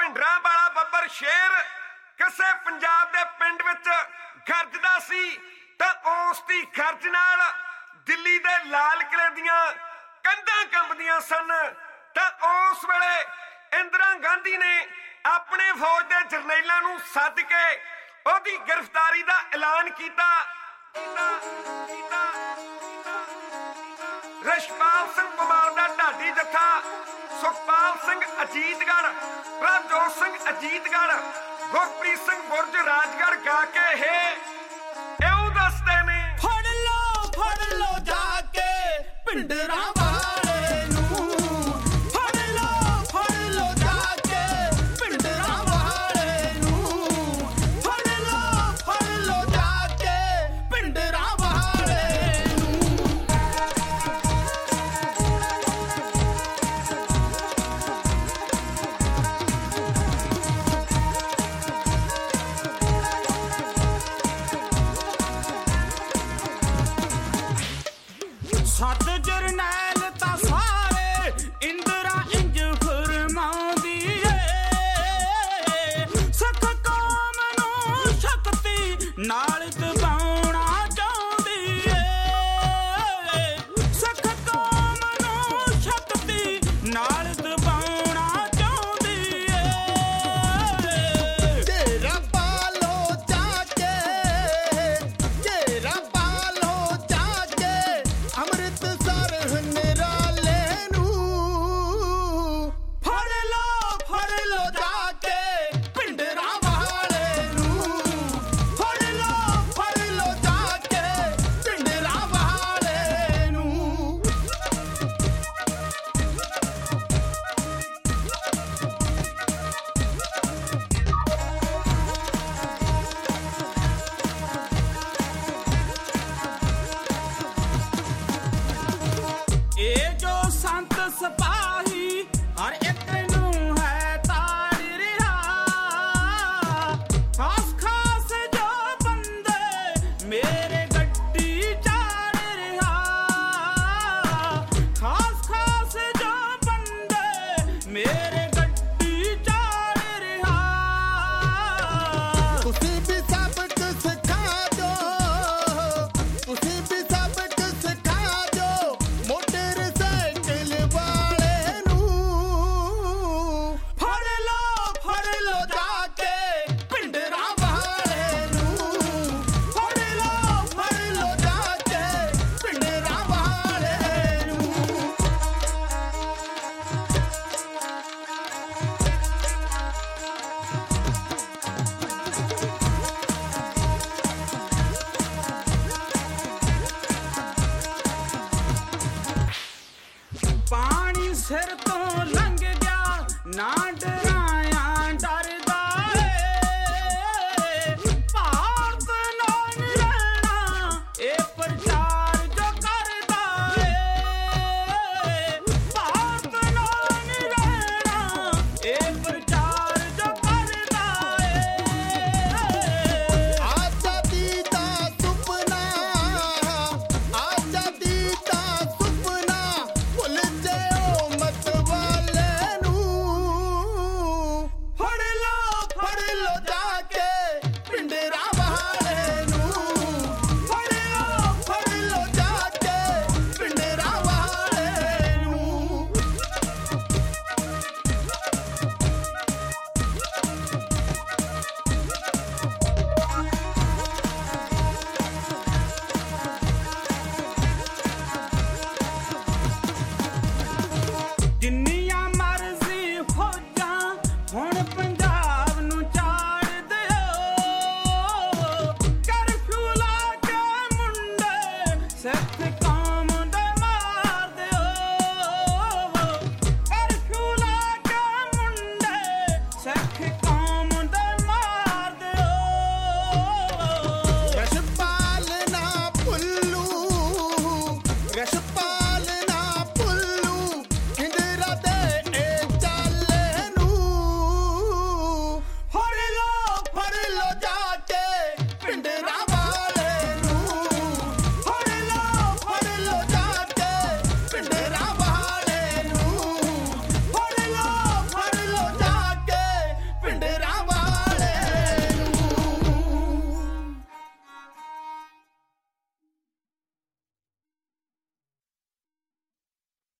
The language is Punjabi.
ਭਿੰਡਰਾਂ ਵਾਲਾ ਬੱਬਰ ਸ਼ੇਰ ਕਿਸੇ ਪੰਜਾਬ ਦੇ ਪਿੰਡ ਵਿੱਚ ਗਰਜਦਾ ਸੀ ਤਾਂ ਉਸ ਦੀ ਗਰਜ ਨਾਲ ਦਿੱਲੀ ਦੇ ਲਾਲ ਕਿਲੇ ਦੀਆਂ ਕੰਧਾਂ ਕੰਬਦੀਆਂ ਸਨ। ਤਾਂ ਉਸ ਵੇਲੇ ਇੰਦਰਾ ਗਾਂਧੀ ਨੇ ਆਪਣੇ ਫੌਜ ਦੇ ਜਰਨੈਲਾਂ ਨੂੰ ਸੱਦ ਕੇ ਉਹਦੀ ਗ੍ਰਿਫਤਾਰੀ ਦਾ ਐਲਾਨ ਕੀਤਾ। ਰਸ਼ਪਾਲ ਸਿੰਘ ਕੁਮਾਰ ਦਾ ਢਾਡੀ ਜੱਥਾ, ਸੁਖਪਾਲ ਸਿੰਘ ਅਜੀਤਗੜ੍ਹ, ਪ੍ਰਭਜੋਤ ਸਿੰਘ ਅਜੀਤਗੜ੍ਹ, ਗੁਰਪ੍ਰੀਤ ਸਿੰਘ ਬੁਰਜ ਰਾਜਗੜ੍ਹ ਗਾ ਕੇ ਇਉਂ ਦੱਸਦੇ ਨੇ। ਫੜ ਲੋ ਜਾ ਕੇ ਭਿੰਡਰਾਂ ਵਾਲੇ ਨੂੰ, ਫੜ ਲੋ ਜਾ ਕੇ ਭਿੰਡਰਾਂ ਵਾਲੇ ਨੂੰ, ਫੜ ਲੋ ਜਾ ਕੇ ਭਿੰਡਰਾਂ ਵਾਲੇ ਨੂੰ। ਸੱਤ ਜਰਨੈਲ ਤਾਂ ਸਾਰੇ ਇੰਦਰਾ ਇੰਜ ਫਰਮਾਉਂਦੀ ਏ, ਸਿੱਖ ਕੌਮ ਨੂੰ ਸ਼ਕਤੀ ਨਾਲ ਦਬਾਉਣਾ ਚਾਹੁੰਦੀ ਏ, ਸਿੱਖ ਕੌਮ ਨੂੰ ਸ਼ਕਤੀ ਨਾਲ ਦਬਾਉਣਾ ਚਾਹੁੰਦੀ ਏ। ਡੇਰਾ ਪਾ ਲੋ ਜਾ ਕੇ, ਡੇਰਾ ਪਾ ਲੋ ਜਾ ਕੇ ਅੰਮ੍ਰਿਤਸਰ ਨਿਰਾਲੇ ਨੂੰ, ਫੜ ਲੋ ਜਾ ਕੇ ਭਿੰਡਰਾਂ ਵਾਲੇ ਨੂੰ, ਫੜ ਲੋ ਜਾ ਕੇ ਭਿੰਡਰਾਂ ਵਾਲੇ ਨੂੰ। ਇਹ ਜੋ ਸੰਤ ਸਿਪਾਹੀ ਹਰ ਇੱਕ ਨੂੰ ਹੈ ਤਾੜ ਰਿਹਾ, ਖਾਸ ਜੋ ਬੰਦੇ ਮੇਰੇ ਗੱਡੀ ਚਾੜ ਰਿਹਾ, ਖਾਸ ਜੋ ਬੰਦੇ ਮੇਰੇ ਗੱਡੀ ਚਾੜ ਰਿਹਾ। ਤੁਸੀਂ ਵੀ ਸਬਕ ਸਿਖਾ ਦਿਓ, ਤੁਸੀਂ ਵੀ ਸਬਕ ਸਿਖਾ ਦਿਓ ਮੋਟਰਸਾਈਕਲ ਵਾਲੇ ਨੂੰ, ਫੜ ਲੋ ਜਾ ਕੇ ਭਿੰਡਰਾਂ ਵਾਲੇ ਨੂੰ, ਫੜ ਲੋ ਜਾ ਕੇ ਭਿੰਡਰਾਂ ਵਾਲੇ ਨੂੰ। ਪਾਣੀ ਸਿਰ ਤੋਂ ਲੰਘ ਗਿਆ ਨਾ ਡਰ